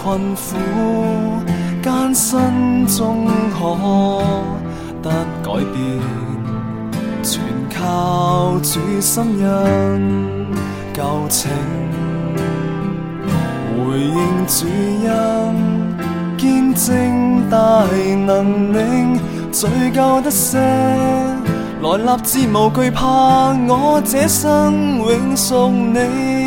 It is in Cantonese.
困苦艱辛中可得改變，全靠主心印舊情，回應主恩，見證大能令罪疚得赦，來立志無懼怕，我這生永屬你。